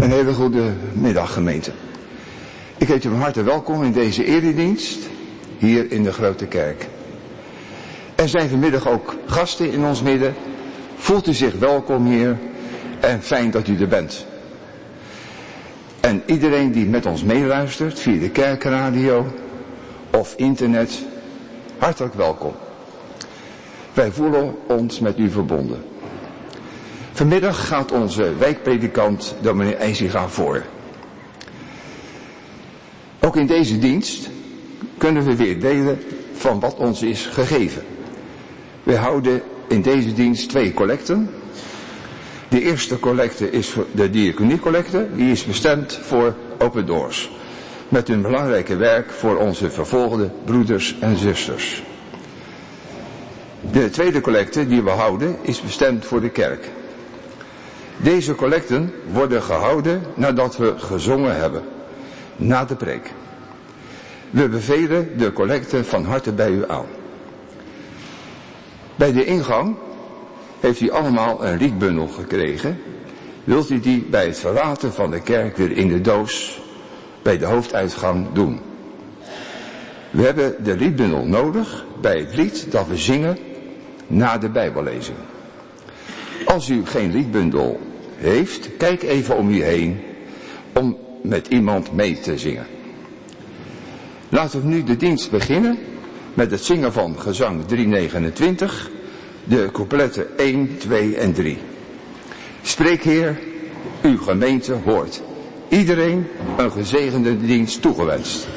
Een hele goede middag, gemeente. Ik heet u van harte welkom in deze eredienst hier in de Grote Kerk. Er zijn vanmiddag ook gasten in ons midden. Voelt u zich welkom hier en fijn dat u er bent. En iedereen die met ons meeluistert via de kerkradio of internet, hartelijk welkom. Wij voelen ons met u verbonden. Vanmiddag gaat onze wijkpredikant dominee IJzinga voor. Ook in deze dienst kunnen we weer delen van wat ons is gegeven. We houden in deze dienst 2 collecten. De eerste collecte is voor de diaconiecollecte. Die is bestemd voor Open Doors. Met hun belangrijke werk voor onze vervolgde broeders en zusters. De tweede collecte die we houden is bestemd voor de kerk. Deze collecten worden gehouden nadat we gezongen hebben. Na de preek. We bevelen de collecte van harte bij u aan. Bij de ingang heeft u allemaal een rietbundel gekregen. Wilt u die bij het verlaten van de kerk weer in de doos bij de hoofduitgang doen? We hebben de rietbundel nodig bij het lied dat we zingen na de Bijbellezing. Als u geen rietbundel heeft, kijk even om u heen om met iemand mee te zingen. Laten we nu de dienst beginnen met het zingen van gezang 329, de coupletten 1, 2 en 3. Spreek Heer, uw gemeente hoort. Iedereen een gezegende dienst toegewenst.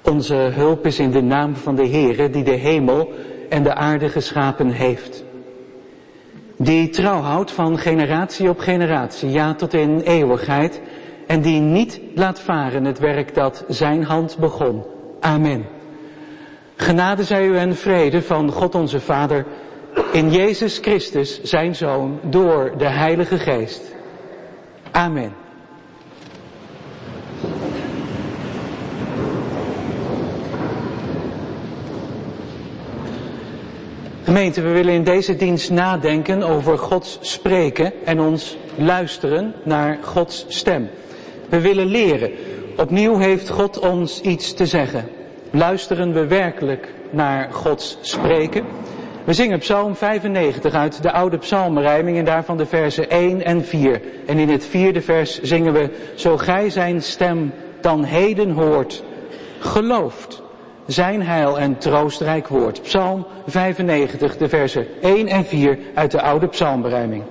Onze hulp is in de naam van de Heere die de hemel en de aarde geschapen heeft. Die trouw houdt van generatie op generatie, ja tot in eeuwigheid, en die niet laat varen het werk dat zijn hand begon. Amen. Genade zij u en vrede van God onze Vader, in Jezus Christus, zijn Zoon, door de Heilige Geest. Amen. Gemeente, we willen in deze dienst nadenken over Gods spreken en ons luisteren naar Gods stem. We willen leren. Opnieuw heeft God ons iets te zeggen. Luisteren we werkelijk naar Gods spreken? We zingen Psalm 95 uit de oude psalmrijming en daarvan de versen 1 en 4. En in het 4e vers zingen we: Zo gij zijn stem dan heden hoort, gelooft zijn heil en troostrijk woord. Psalm 95, de versen 1 en 4 uit de oude psalmberijming.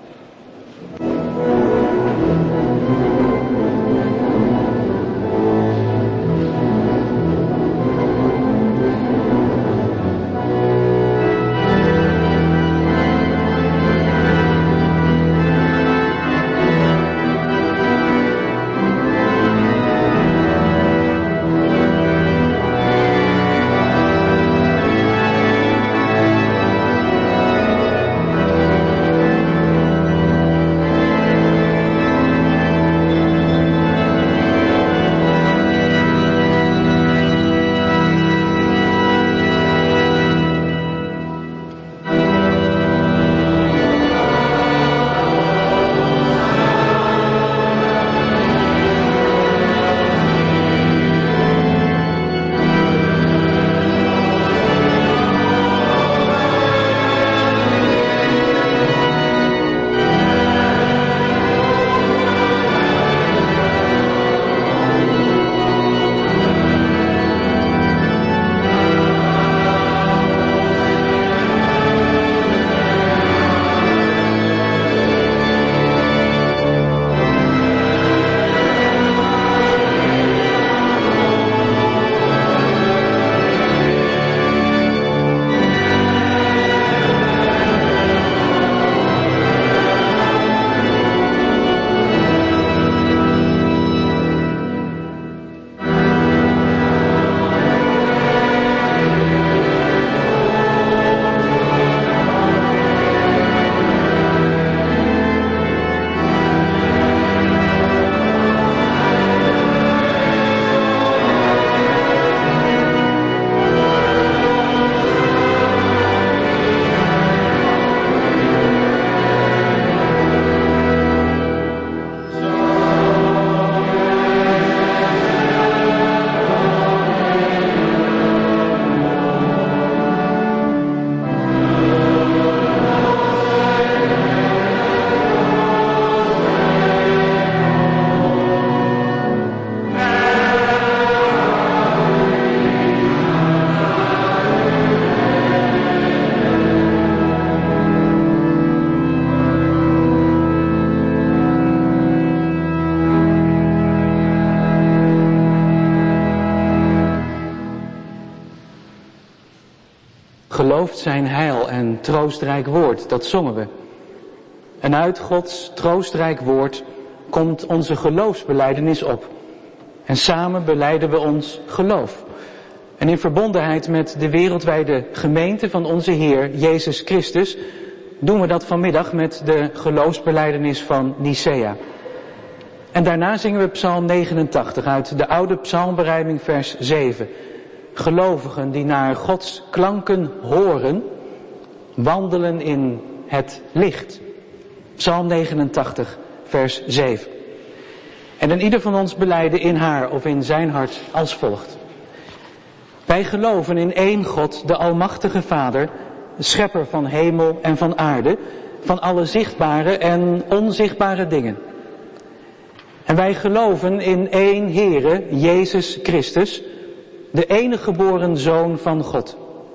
Gelooft zijn heil en troostrijk woord, dat zongen we. En uit Gods troostrijk woord komt onze geloofsbelijdenis op. En samen belijden we ons geloof. En in verbondenheid met de wereldwijde gemeente van onze Heer Jezus Christus doen we dat vanmiddag met de geloofsbelijdenis van Nicea. En daarna zingen we Psalm 89 uit de oude psalmberijming vers 7. Gelovigen die naar Gods klanken horen, wandelen in het licht. Psalm 89 vers 7. En een ieder van ons belijden in haar of in zijn hart als volgt. Wij geloven in één God, de Almachtige Vader, schepper van hemel en van aarde, van alle zichtbare en onzichtbare dingen. En wij geloven in één Heere, Jezus Christus, de enige geboren Zoon van God.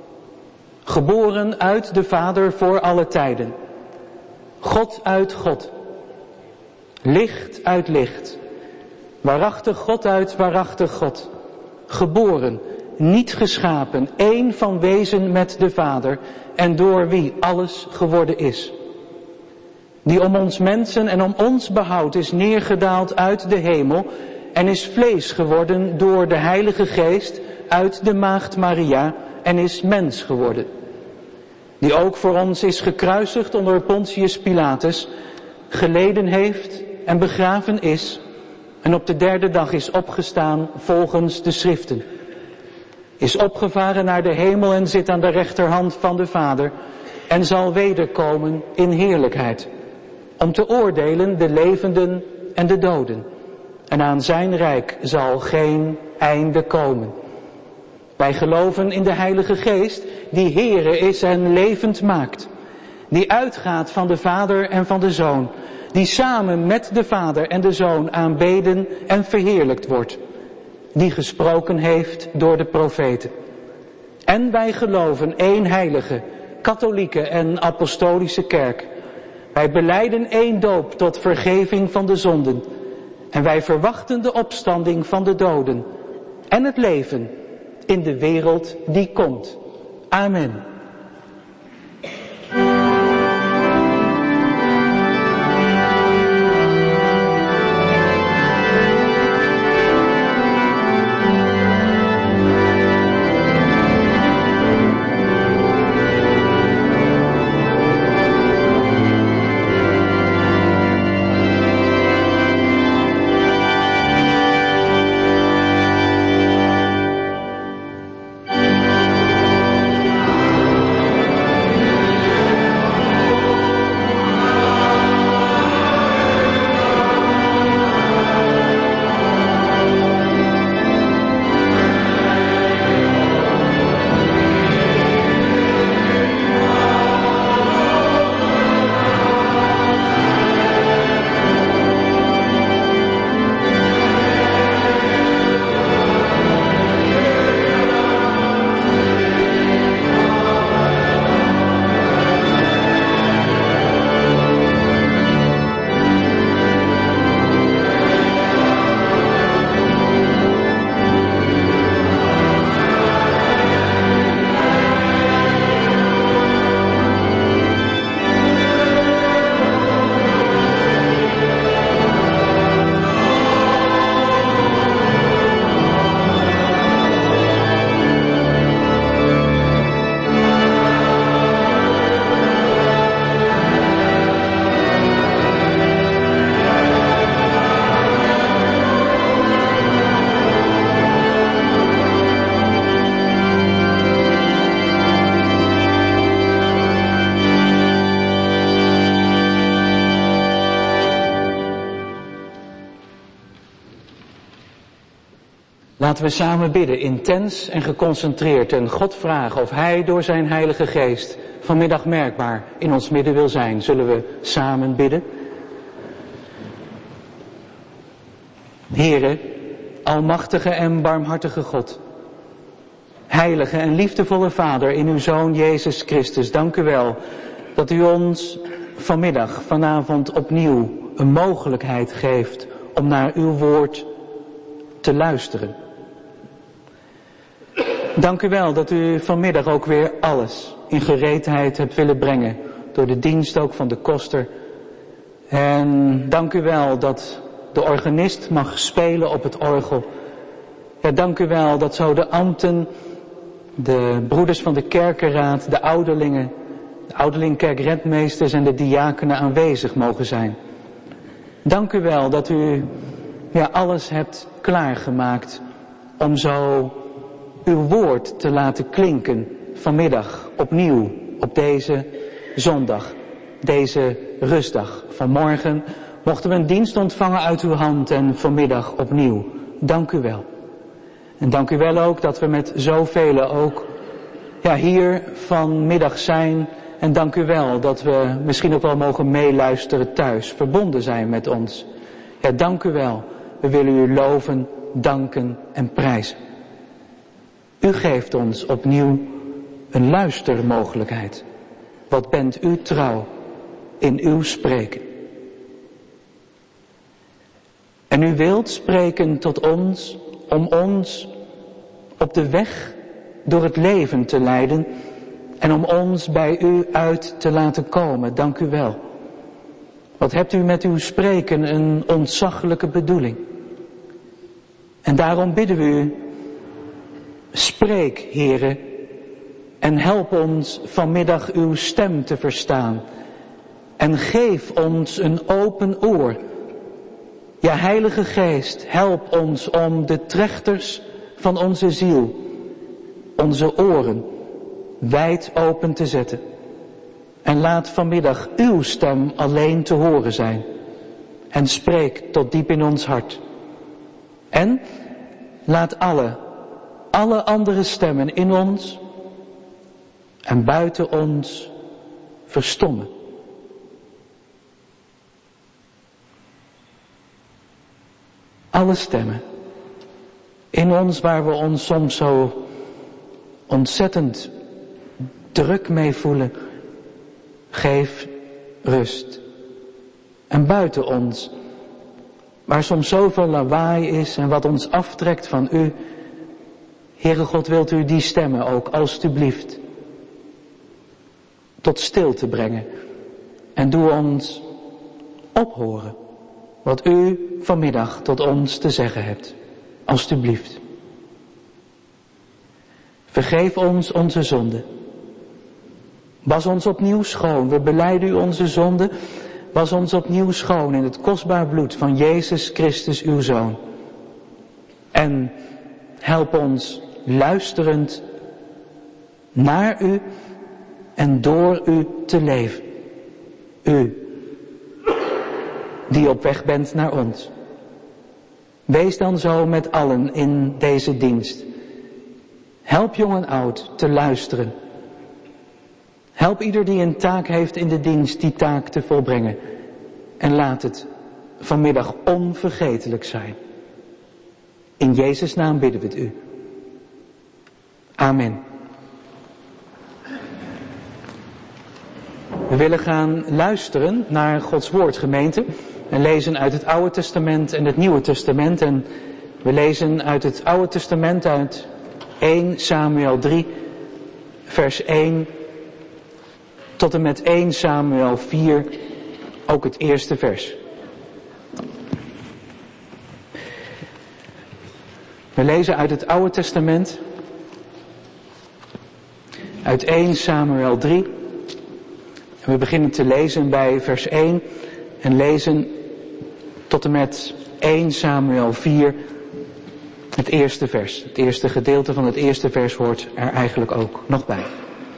Geboren uit de Vader voor alle tijden. God uit God. Licht uit licht. Waarachtig God uit waarachtig God. geboren, niet geschapen, één van wezen met de Vader en door wie alles geworden is. Die om ons mensen en om ons behoud is neergedaald uit de hemel en is vlees geworden door de Heilige Geest uit de maagd Maria en is mens geworden. Die ook voor ons is gekruisigd onder Pontius Pilatus, geleden heeft en begraven is en op de derde dag is opgestaan volgens de schriften. Is opgevaren naar de hemel en zit aan de rechterhand van de Vader en zal wederkomen in heerlijkheid, om te oordelen de levenden en de doden. En aan zijn rijk zal geen einde komen. Wij geloven in de Heilige Geest, die Heere is en levend maakt. Die uitgaat van de Vader en van de Zoon. Die samen met de Vader en de Zoon aanbeden en verheerlijkt wordt. Die gesproken heeft door de profeten. En wij geloven één heilige, katholieke en apostolische kerk. Wij belijden één doop tot vergeving van de zonden. En wij verwachten de opstanding van de doden en het leven in de wereld die komt. Amen. Laten we samen bidden, intens en geconcentreerd, en God vragen of Hij door zijn Heilige Geest vanmiddag merkbaar in ons midden wil zijn. Zullen we samen bidden? Heere, almachtige en barmhartige God, heilige en liefdevolle Vader in uw Zoon Jezus Christus, dank u wel dat u ons vanavond opnieuw een mogelijkheid geeft om naar uw woord te luisteren. Dank u wel dat u vanmiddag ook weer alles in gereedheid hebt willen brengen, door de dienst ook van de koster. En dank u wel dat de organist mag spelen op het orgel. Ja, dank u wel dat zo de ambten, de broeders van de kerkenraad, de ouderlingen, de ouderlingkerkredmeesters en de diakenen aanwezig mogen zijn. Dank u wel dat u alles hebt klaargemaakt om zo uw woord te laten klinken vanmiddag opnieuw op deze zondag, deze rustdag. Vanmorgen mochten we een dienst ontvangen uit uw hand en vanmiddag opnieuw. Dank u wel. En dank u wel ook dat we met zoveel ook hier vanmiddag zijn. En dank u wel dat we misschien ook wel mogen meeluisteren thuis, verbonden zijn met ons. Ja, dank u wel. We willen u loven, danken en prijzen. U geeft ons opnieuw een luistermogelijkheid. Wat bent u trouw in uw spreken. En u wilt spreken tot ons om ons op de weg door het leven te leiden en om ons bij u uit te laten komen. Dank u wel. Wat hebt u met uw spreken een ontzaglijke bedoeling. En daarom bidden we u, spreek, Heere, en help ons vanmiddag uw stem te verstaan. En geef ons een open oor. Ja, Heilige Geest, help ons om de trechters van onze ziel, onze oren, wijd open te zetten. En laat vanmiddag uw stem alleen te horen zijn. En spreek tot diep in ons hart. En laat alle andere stemmen in ons en buiten ons verstommen. Alle stemmen in ons waar we ons soms zo ontzettend druk mee voelen, geef rust. En buiten ons, waar soms zoveel lawaai is en wat ons aftrekt van u, Heere God, wilt u die stemmen ook alstublieft tot stilte brengen. En doe ons ophoren wat u vanmiddag tot ons te zeggen hebt. Alstublieft. Vergeef ons onze zonden. Was ons opnieuw schoon. We belijden u onze zonden. Was ons opnieuw schoon in het kostbaar bloed van Jezus Christus uw Zoon. En help ons luisterend naar u en door u te leven. U, die op weg bent naar ons. Wees dan zo met allen in deze dienst. Help jong en oud te luisteren. Help ieder die een taak heeft in de dienst die taak te volbrengen. En laat het vanmiddag onvergetelijk zijn. In Jezus' naam bidden we het u. Amen. We willen gaan luisteren naar Gods woord, gemeente. En lezen uit het Oude Testament en het Nieuwe Testament. En we lezen uit het Oude Testament uit 1 Samuel 3, vers 1 tot en met 1 Samuel 4, ook het eerste vers. We lezen uit het Oude Testament, uit 1 Samuel 3. En we beginnen te lezen bij vers 1 en lezen tot en met 1 Samuel 4, het eerste vers. Het eerste gedeelte van het eerste vers hoort er eigenlijk ook nog bij.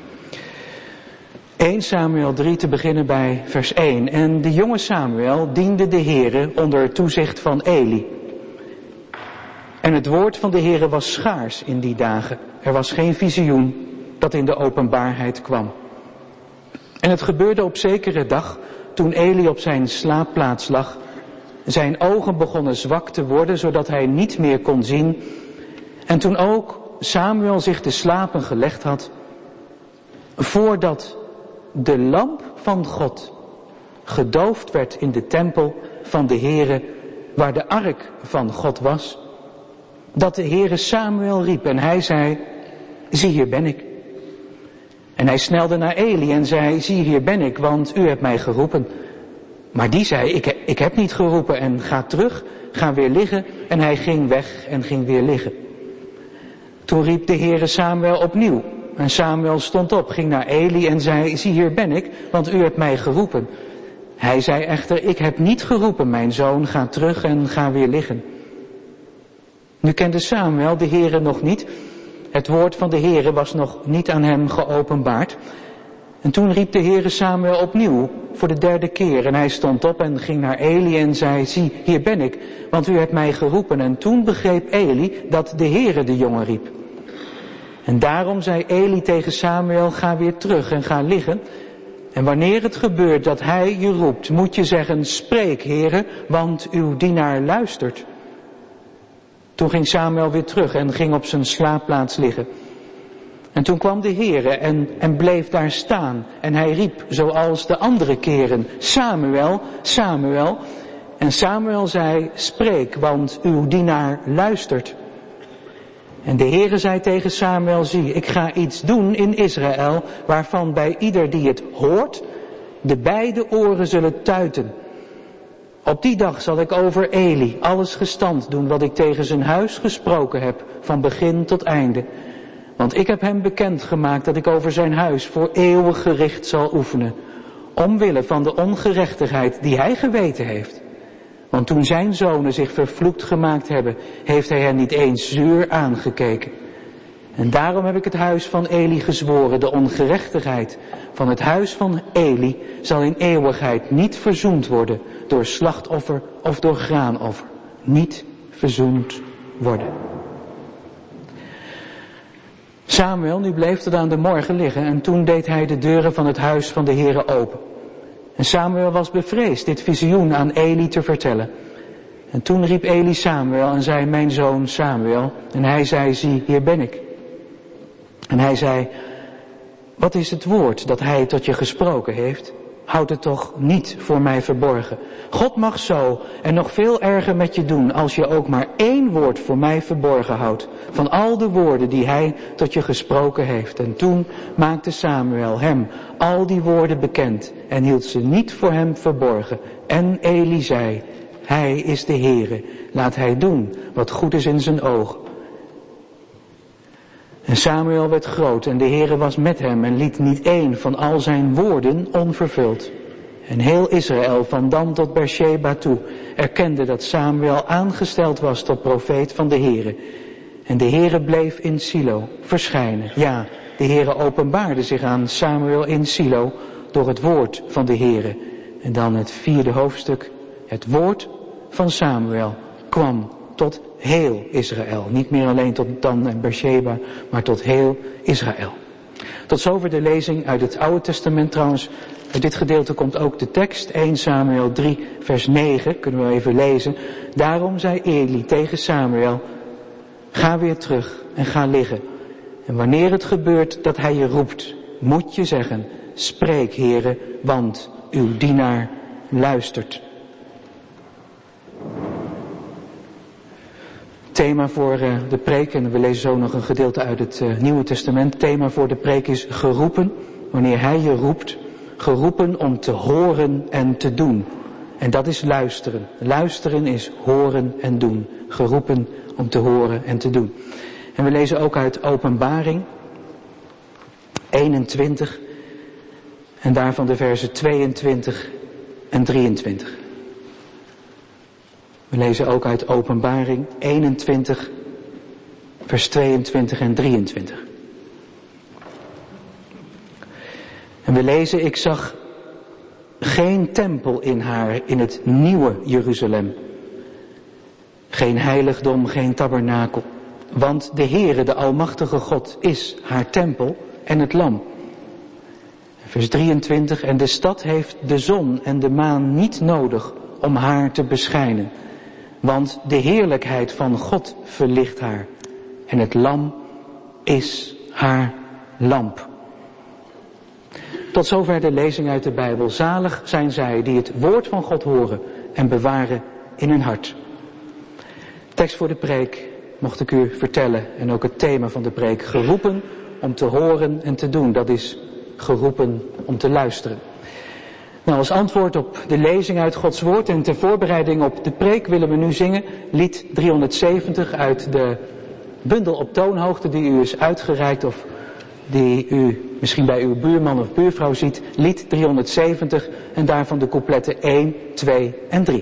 1 Samuel 3 te beginnen bij vers 1. En de jonge Samuel diende de Heere onder toezicht van Eli. En het woord van de Heere was schaars in die dagen. Er was geen visioen dat in de openbaarheid kwam. En het gebeurde op zekere dag, toen Eli op zijn slaapplaats lag. Zijn ogen begonnen zwak te worden, zodat hij niet meer kon zien. En toen ook Samuel zich te slapen gelegd had, voordat de lamp van God gedoofd werd in de tempel van de Heere, waar de ark van God was, dat de Heere Samuel riep en hij zei, zie hier ben ik. En hij snelde naar Eli en zei, zie hier ben ik, want u hebt mij geroepen. Maar die zei, ik heb niet geroepen en ga terug, ga weer liggen. En hij ging weg en ging weer liggen. Toen riep de Heere Samuel opnieuw. En Samuel stond op, ging naar Eli en zei, zie hier ben ik, want u hebt mij geroepen. Hij zei echter, ik heb niet geroepen, mijn zoon, ga terug en ga weer liggen. Nu kende Samuel de Heere nog niet. Het woord van de Heere was nog niet aan hem geopenbaard. En toen riep de Heere Samuel opnieuw voor de derde keer. En hij stond op en ging naar Eli en zei, zie, hier ben ik, want u hebt mij geroepen. En toen begreep Eli dat de Heere de jongen riep. En daarom zei Eli tegen Samuel, ga weer terug en ga liggen. En wanneer het gebeurt dat hij je roept, moet je zeggen, spreek, Heere, want uw dienaar luistert. Toen ging Samuel weer terug en ging op zijn slaapplaats liggen. En toen kwam de Heere en bleef daar staan. En hij riep, zoals de andere keren, Samuel, Samuel. En Samuel zei, spreek, want uw dienaar luistert. En de Heere zei tegen Samuel, zie, ik ga iets doen in Israël, waarvan bij ieder die het hoort, de beide oren zullen tuiten. Op die dag zal ik over Eli alles gestand doen wat ik tegen zijn huis gesproken heb, van begin tot einde. Want ik heb hem bekendgemaakt dat ik over zijn huis voor eeuwig gericht zal oefenen, omwille van de ongerechtigheid die hij geweten heeft. Want toen zijn zonen zich vervloekt gemaakt hebben, heeft hij hen niet eens zuur aangekeken. En daarom heb ik het huis van Eli gezworen, de ongerechtigheid van het huis van Eli zal in eeuwigheid niet verzoend worden door slachtoffer of door graanoffer. Niet verzoend worden. Samuel, nu bleef tot aan de morgen liggen en toen deed hij de deuren van het huis van de Heere open. En Samuel was bevreesd dit visioen aan Eli te vertellen. En toen riep Eli Samuel en zei, mijn zoon Samuel. En hij zei, zie, hier ben ik. En hij zei, wat is het woord dat hij tot je gesproken heeft? Houd het toch niet voor mij verborgen. God mag zo en nog veel erger met je doen als je ook maar één woord voor mij verborgen houdt. Van al de woorden die hij tot je gesproken heeft. En toen maakte Samuel hem al die woorden bekend en hield ze niet voor hem verborgen. En Eli zei, hij is de Heere, laat hij doen wat goed is in zijn ogen. En Samuel werd groot en de Heere was met hem en liet niet één van al zijn woorden onvervuld. En heel Israël van Dan tot Beersheba toe erkende dat Samuel aangesteld was tot profeet van de Heere. En de Heere bleef in Silo verschijnen. Ja, de Heere openbaarde zich aan Samuel in Silo door het woord van de Heere. En dan het 4e hoofdstuk. Het woord van Samuel kwam tot heel Israël. Niet meer alleen tot Dan en Beersheba, maar tot heel Israël. Tot zover de lezing uit het Oude Testament trouwens. Uit dit gedeelte komt ook de tekst, 1 Samuel 3 vers 9, kunnen we even lezen. Daarom zei Eli tegen Samuel, ga weer terug en ga liggen. En wanneer het gebeurt dat hij je roept, moet je zeggen, spreek Heere, want uw dienaar luistert. Thema voor de preek, en we lezen zo nog een gedeelte uit het Nieuwe Testament. Thema voor de preek is geroepen, wanneer hij je roept. Geroepen om te horen en te doen. En dat is luisteren. Luisteren is horen en doen. Geroepen om te horen en te doen. En we lezen ook uit Openbaring 21 en daarvan de versen 22 en 23. We lezen ook uit Openbaring 21 vers 22 en 23. En we lezen, ik zag geen tempel in haar in het nieuwe Jeruzalem. Geen heiligdom, geen tabernakel. Want de Heere, de Almachtige God, is haar tempel en het lam. Vers 23, en de stad heeft de zon en de maan niet nodig om haar te beschijnen. Want de heerlijkheid van God verlicht haar. En het lam is haar lamp. Tot zover de lezing uit de Bijbel. Zalig zijn zij die het woord van God horen en bewaren in hun hart. Tekst voor de preek mocht ik u vertellen en ook het thema van de preek. Geroepen om te horen en te doen. Dat is geroepen om te luisteren. Nou, als antwoord op de lezing uit Gods woord en ter voorbereiding op de preek willen we nu zingen lied 370 uit de bundel op toonhoogte die u is uitgereikt of die u misschien bij uw buurman of buurvrouw ziet. Lied 370 en daarvan de coupletten 1, 2 en 3.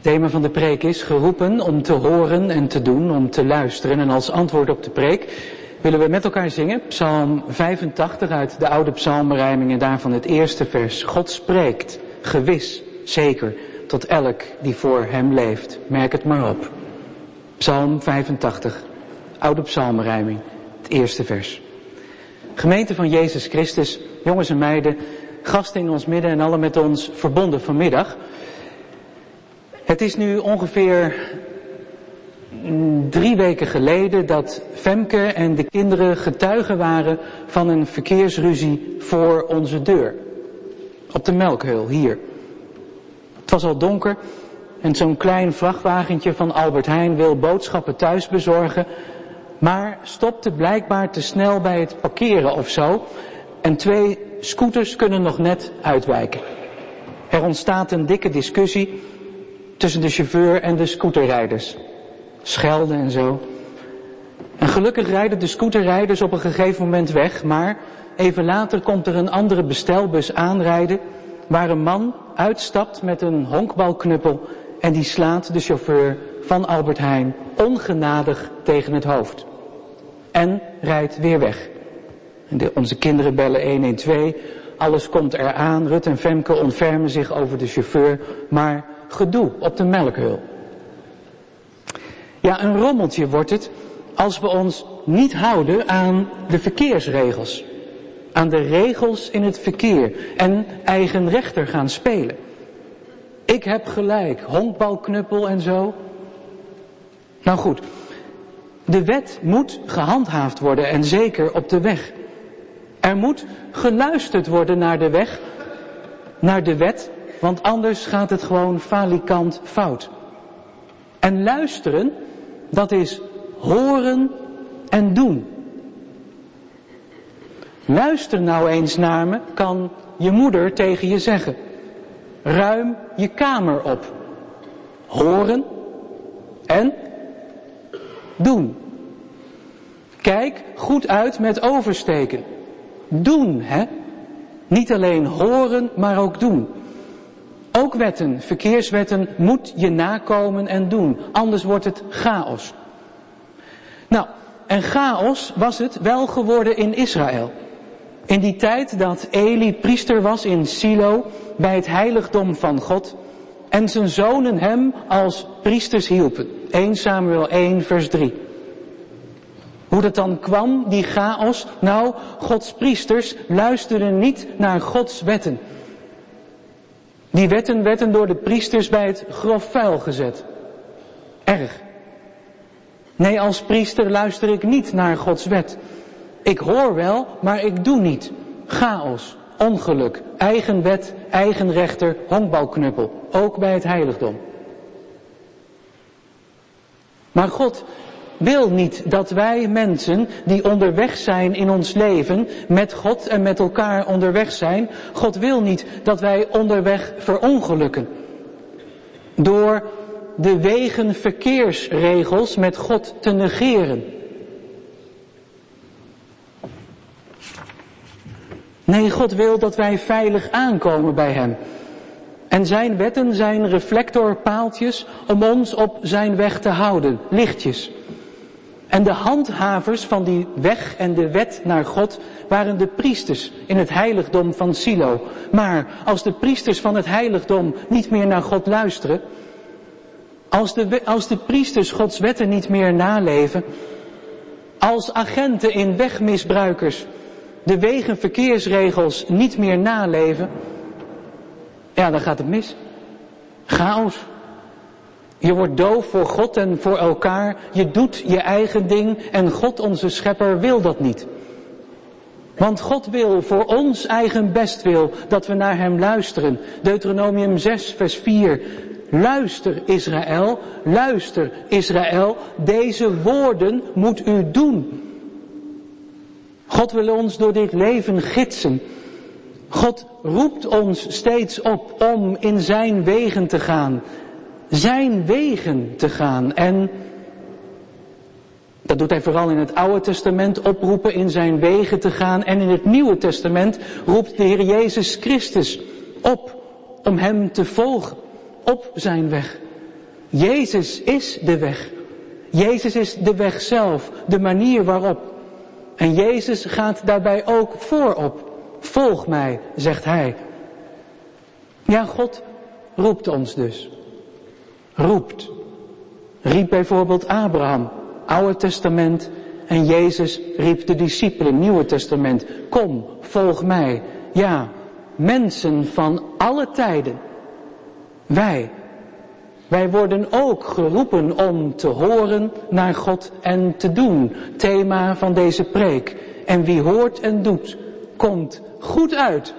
thema van de preek is geroepen om te horen en te doen, om te luisteren. En als antwoord op de preek willen we met elkaar zingen Psalm 85 uit de oude psalmenrijming en daarvan het eerste vers. God spreekt, gewis, zeker, tot elk die voor hem leeft. Merk het maar op. Psalm 85, oude psalmenrijming, het eerste vers. Gemeente van Jezus Christus, jongens en meiden, gasten in ons midden en allen met ons verbonden vanmiddag. Het is nu ongeveer 3 weken geleden dat Femke en de kinderen getuigen waren van een verkeersruzie voor onze deur. Op de Melkheul, hier. Het was al donker en zo'n klein vrachtwagentje van Albert Heijn wil boodschappen thuis bezorgen, maar stopte blijkbaar te snel bij het parkeren of zo en 2 scooters kunnen nog net uitwijken. Er ontstaat een dikke discussie tussen de chauffeur en de scooterrijders. Schelden en zo. En gelukkig rijden de scooterrijders op een gegeven moment weg, maar even later komt er een andere bestelbus aanrijden waar een man uitstapt met een honkbalknuppel en die slaat de chauffeur van Albert Heijn ongenadig tegen het hoofd. En rijdt weer weg. Onze kinderen bellen 112, alles komt eraan, Rut en Femke ontfermen zich over de chauffeur, maar gedoe op de Melkheul. Ja, een rommeltje wordt het als we ons niet houden aan de verkeersregels. Aan de regels in het verkeer en eigen rechter gaan spelen. Ik heb gelijk, honkbalknuppel en zo. Nou goed, de wet moet gehandhaafd worden en zeker op de weg. Er moet geluisterd worden naar de weg, naar de wet, want anders gaat het gewoon falikant fout. En luisteren, dat is horen en doen. Luister nou eens naar me, kan je moeder tegen je zeggen. Ruim je kamer op. Horen en doen. Kijk goed uit met oversteken. Doen, hè? Niet alleen horen, maar ook doen. Ook wetten, verkeerswetten, moet je nakomen en doen. Anders wordt het chaos. Nou, en chaos was het wel geworden in Israël. In die tijd dat Eli priester was in Silo bij het heiligdom van God en zijn zonen hem als priesters hielpen. 1 Samuel 1 vers 3. Hoe dat dan kwam, die chaos? Nou, Gods priesters luisterden niet naar Gods wetten. Die wetten werden door de priesters bij het grof vuil gezet. Erg. Nee, als priester luister ik niet naar Gods wet. Ik hoor wel, maar ik doe niet. Chaos, ongeluk, eigen wet, eigen rechter, honkbalknuppel. Ook bij het heiligdom. Maar God wil niet dat wij mensen die onderweg zijn in ons leven, met God en met elkaar onderweg zijn, God wil niet dat wij onderweg verongelukken. Door de wegenverkeersregels met God te negeren. Nee, God wil dat wij veilig aankomen bij Hem. En zijn wetten zijn reflectorpaaltjes om ons op zijn weg te houden, lichtjes. En de handhavers van die weg en de wet naar God waren de priesters in het heiligdom van Silo. Maar als de priesters van het heiligdom niet meer naar God luisteren, als de priesters Gods wetten niet meer naleven, als agenten in wegmisbruikers de wegenverkeersregels niet meer naleven, ja, dan gaat het mis. Chaos. Je wordt doof voor God en voor elkaar. Je doet je eigen ding en God, onze schepper, wil dat niet. Want God wil voor ons eigen bestwil dat we naar Hem luisteren. Deuteronomium 6 vers 4. Luister Israël, deze woorden moet u doen. God wil ons door dit leven gidsen. God roept ons steeds op om in zijn wegen te gaan. Zijn wegen te gaan. En dat doet hij vooral in het Oude Testament, oproepen in zijn wegen te gaan. En in het Nieuwe Testament roept de Heer Jezus Christus op om hem te volgen. Op zijn weg. Jezus is de weg. Jezus is de weg zelf, de manier waarop. En Jezus gaat daarbij ook voorop. Volg mij, zegt hij. Ja, God roept ons dus. Roept. Riep bijvoorbeeld Abraham, Oude Testament. En Jezus riep de discipelen, Nieuwe Testament. Kom, volg mij. Ja, mensen van alle tijden. Wij worden ook geroepen om te horen naar God en te doen. Thema van deze preek. En wie hoort en doet, komt goed uit.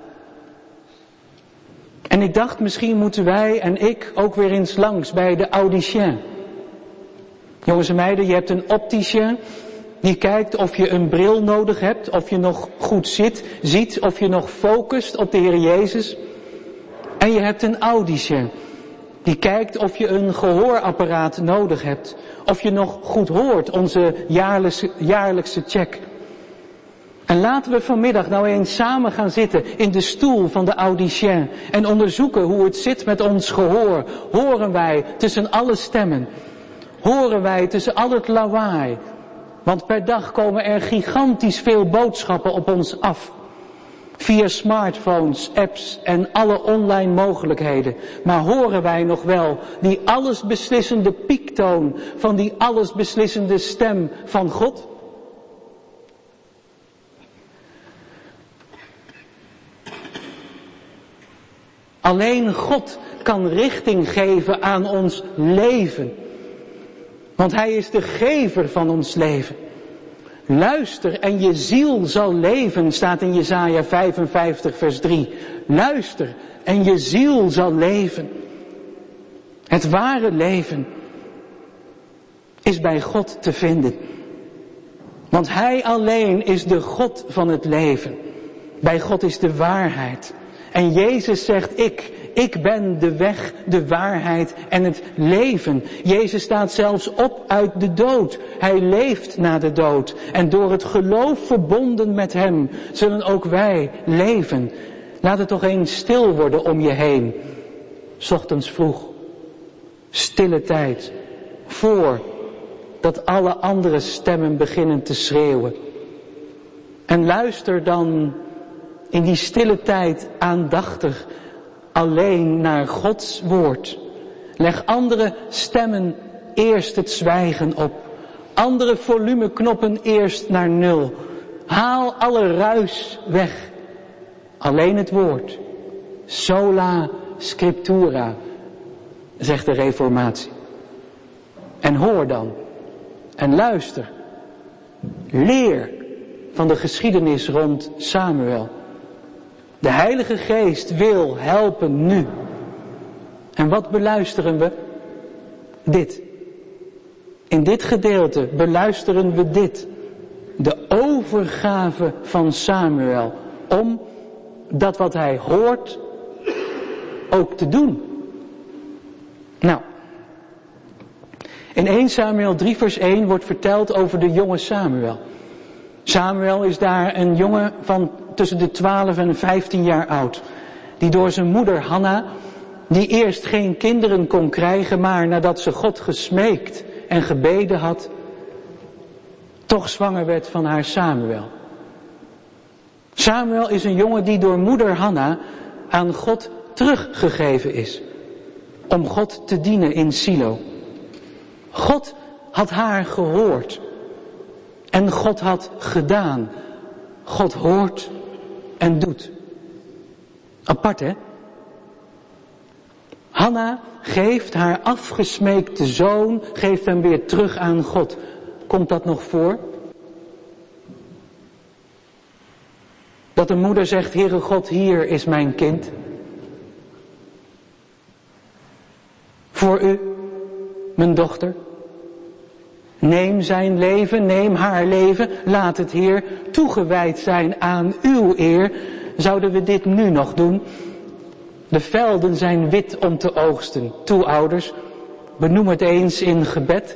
En ik dacht, misschien moeten wij en ik ook weer eens langs bij de audicien. Jongens en meiden, je hebt een opticien. Die kijkt of je een bril nodig hebt, of je nog goed ziet, of je nog focust op de Heer Jezus. En je hebt een audicien. Die kijkt of je een gehoorapparaat nodig hebt. Of je nog goed hoort, onze jaarlijkse check. En laten we vanmiddag nou eens samen gaan zitten in de stoel van de audicien. En onderzoeken hoe het zit met ons gehoor. Horen wij tussen alle stemmen? Horen wij tussen al het lawaai? Want per dag komen er gigantisch veel boodschappen op ons af. Via smartphones, apps en alle online mogelijkheden. Maar horen wij nog wel die allesbeslissende piektoon van die allesbeslissende stem van God? Alleen God kan richting geven aan ons leven. Want Hij is de gever van ons leven. Luister en je ziel zal leven, staat in Jesaja 55 vers 3. Luister en je ziel zal leven. Het ware leven is bij God te vinden. Want Hij alleen is de God van het leven. Bij God is de waarheid. En Jezus zegt, ik ben de weg, de waarheid en het leven. Jezus staat zelfs op uit de dood. Hij leeft na de dood. En door het geloof verbonden met Hem zullen ook wij leven. Laat het toch eens stil worden om je heen. 's Ochtends vroeg. Stille tijd. Voordat alle andere stemmen beginnen te schreeuwen. En luister dan in die stille tijd aandachtig alleen naar Gods woord. Leg andere stemmen eerst het zwijgen op. Andere volumeknoppen eerst naar 0. Haal alle ruis weg. Alleen het woord. Sola scriptura, zegt de Reformatie. En hoor dan. En luister. Leer van de geschiedenis rond Samuel. De Heilige Geest wil helpen nu. En wat beluisteren we? Dit. In dit gedeelte beluisteren we dit. De overgave van Samuel. Om dat wat hij hoort ook te doen. Nou. In 1 Samuel 3 vers 1 wordt verteld over de jonge Samuel. Samuel is daar een jongen van tussen de 12 en 15 jaar oud. Die door zijn moeder Hanna, die eerst geen kinderen kon krijgen, maar nadat ze God gesmeekt en gebeden had, toch zwanger werd van haar Samuel. Samuel is een jongen die door moeder Hanna aan God teruggegeven is. Om God te dienen in Silo. God had haar gehoord. En God had gedaan. God hoort en doet. Apart, hè? Hanna geeft haar afgesmeekte zoon, geeft hem weer terug aan God. Komt dat nog voor? Dat de moeder zegt, Heere God, hier is mijn kind. Voor u, mijn dochter. Neem zijn leven, neem haar leven, laat het Heer toegewijd zijn aan uw eer. Zouden we dit nu nog doen? De velden zijn wit om te oogsten. Toe, ouders, benoem het eens in gebed.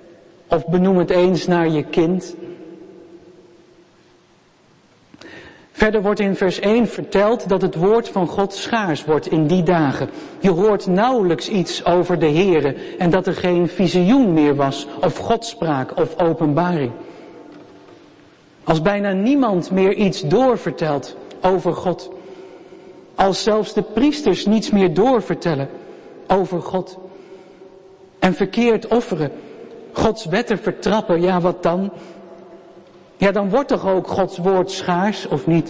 Of benoem het eens naar je kind. Verder wordt in vers 1 verteld dat het woord van God schaars wordt in die dagen. Je hoort nauwelijks iets over de Here en dat er geen visioen meer was, of godspraak of openbaring. Als bijna niemand meer iets doorvertelt over God. Als zelfs de priesters niets meer doorvertellen over God. En verkeerd offeren, Gods wetten vertrappen, ja wat dan? Ja, dan wordt toch ook Gods woord schaars, of niet?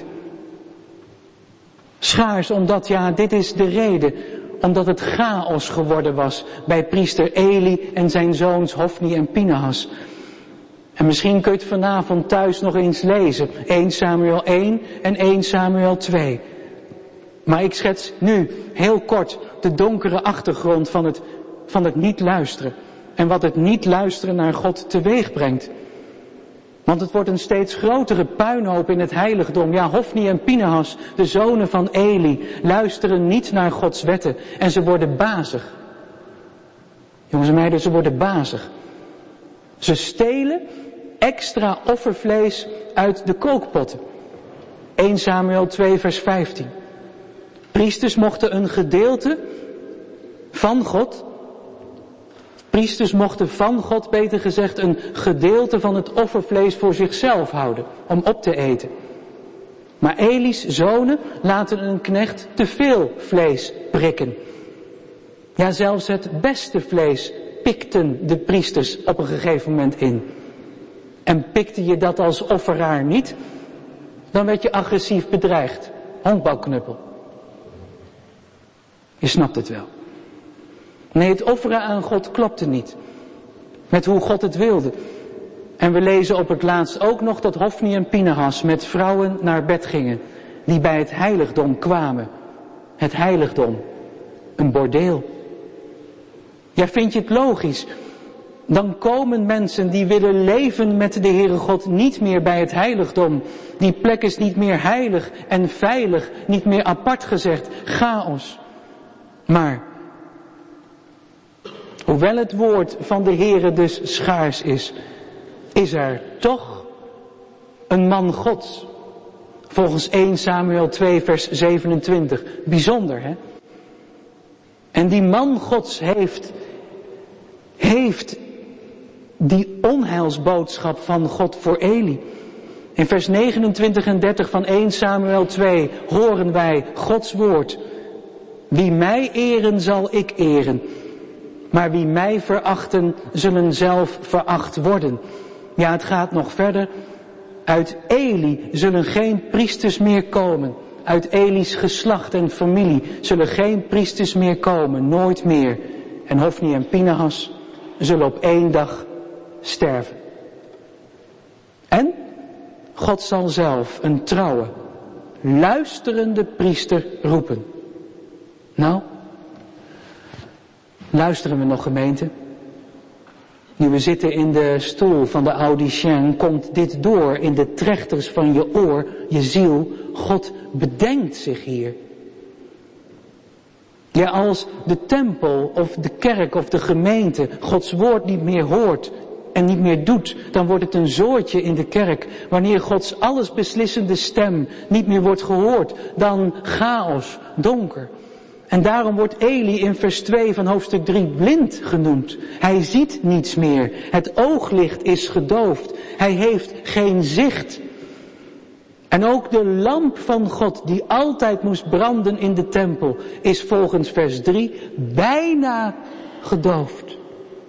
Schaars omdat, ja, dit is de reden, omdat het chaos geworden was bij priester Eli en zijn zoons Hofni en Pinehas. En misschien kun je het vanavond thuis nog eens lezen, 1 Samuel 1 en 1 Samuel 2. Maar ik schets nu heel kort de donkere achtergrond van het niet luisteren en wat het niet luisteren naar God teweeg brengt. Want het wordt een steeds grotere puinhoop in het heiligdom. Ja, Hofni en Pinehas, de zonen van Eli, luisteren niet naar Gods wetten. En ze worden bazig. Jongens en meiden, ze worden bazig. Ze stelen extra offervlees uit de kookpotten. 1 Samuel 2 vers 15. Priesters mochten een gedeelte van God... Priesters mochten van God, beter gezegd, een gedeelte van het offervlees voor zichzelf houden, om op te eten. Maar Eli's zonen laten een knecht te veel vlees prikken. Ja, zelfs het beste vlees pikten de priesters op een gegeven moment in. En pikte je dat als offeraar niet, dan werd je agressief bedreigd. Honkbalknuppel. Je snapt het wel. Nee, het offeren aan God klopte niet. Met hoe God het wilde. En we lezen op het laatst ook nog dat Hofni en Pinehas met vrouwen naar bed gingen. Die bij het heiligdom kwamen. Het heiligdom. Een bordeel. Ja, vind je het logisch? Dan komen mensen die willen leven met de Heere God niet meer bij het heiligdom. Die plek is niet meer heilig en veilig. Niet meer apart gezegd. Chaos. Maar... hoewel het woord van de Heere dus schaars is er toch een man Gods. Volgens 1 Samuel 2 vers 27. Bijzonder, hè? En die man Gods heeft die onheilsboodschap van God voor Eli. In vers 29 en 30 van 1 Samuel 2 horen wij Gods woord. Wie mij eren zal ik eren. Maar wie mij verachten, zullen zelf veracht worden. Ja, het gaat nog verder. Uit Eli zullen geen priesters meer komen. Uit Eli's geslacht en familie zullen geen priesters meer komen. Nooit meer. En Hofni en Pinehas zullen op 1 dag sterven. En God zal zelf een trouwe, luisterende priester roepen. Nou... luisteren we nog, gemeente? Nu we zitten in de stoel van de audicien, komt dit door in de trechters van je oor, je ziel. God bedenkt zich hier. Ja, als de tempel of de kerk of de gemeente Gods woord niet meer hoort en niet meer doet, dan wordt het een zoortje in de kerk. Wanneer Gods allesbeslissende stem niet meer wordt gehoord, dan chaos, donker. En daarom wordt Eli in vers 2 van hoofdstuk 3 blind genoemd. Hij ziet niets meer. Het ooglicht is gedoofd. Hij heeft geen zicht. En ook de lamp van God, die altijd moest branden in de tempel, is volgens vers 3 bijna gedoofd.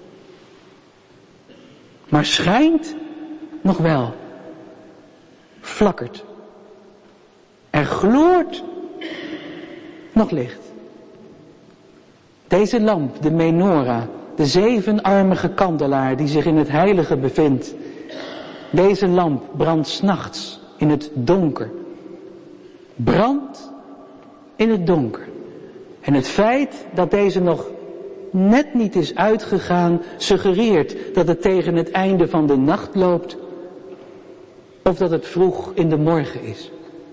Maar schijnt nog wel. Flakkert. Er gloort nog licht. Deze lamp, de menorah, de 7-armige kandelaar die zich in het heilige bevindt. Deze lamp brandt 's nachts in het donker. Brandt in het donker. En het feit dat deze nog net niet is uitgegaan, suggereert dat het tegen het einde van de nacht loopt. Of dat het vroeg in de morgen is.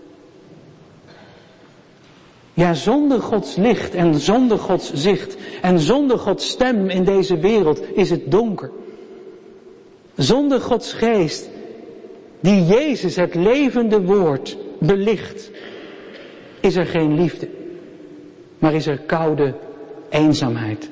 Ja, zonder Gods licht en zonder Gods zicht en zonder Gods stem in deze wereld is het donker. Zonder Gods geest, die Jezus, het levende woord, belicht, is er geen liefde, maar is er koude eenzaamheid.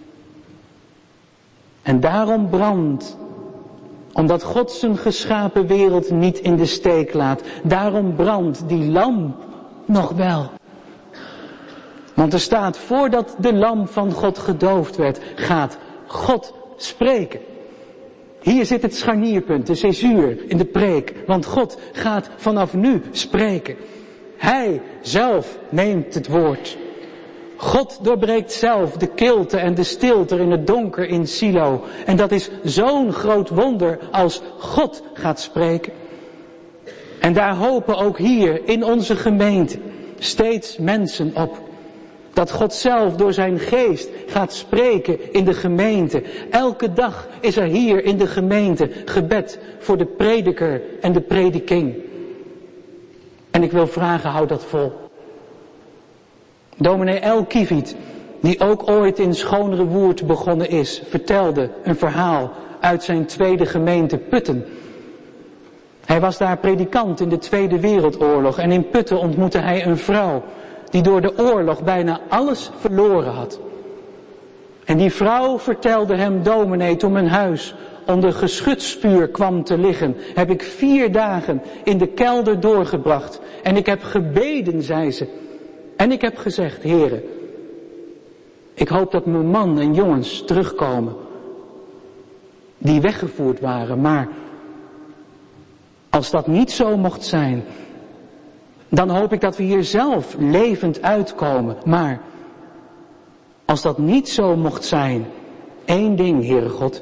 En daarom brandt, omdat God zijn geschapen wereld niet in de steek laat, daarom brandt die lamp nog wel. Want er staat, voordat de lamp van God gedoofd werd, gaat God spreken. Hier zit het scharnierpunt, de césuur in de preek. Want God gaat vanaf nu spreken. Hij zelf neemt het woord. God doorbreekt zelf de kilte en de stilte in het donker in Silo. En dat is zo'n groot wonder als God gaat spreken. En daar hopen ook hier in onze gemeente steeds mensen op. Dat God zelf door zijn geest gaat spreken in de gemeente. Elke dag is er hier in de gemeente gebed voor de prediker en de prediking. En ik wil vragen, houd dat vol. Dominee El Kiviet, die ook ooit in Schonere Woerd begonnen is, vertelde een verhaal uit zijn tweede gemeente Putten. Hij was daar predikant in de Tweede Wereldoorlog en in Putten ontmoette hij een vrouw die door de oorlog bijna alles verloren had. En die vrouw vertelde hem, dominee, toen mijn huis onder geschutvuur kwam te liggen, heb ik 4 dagen in de kelder doorgebracht. En ik heb gebeden, zei ze. En ik heb gezegd, Heere, ik hoop dat mijn man en jongens terugkomen die weggevoerd waren. Maar als dat niet zo mocht zijn, dan hoop ik dat we hier zelf levend uitkomen. Maar als dat niet zo mocht zijn, 1 ding, Heere God.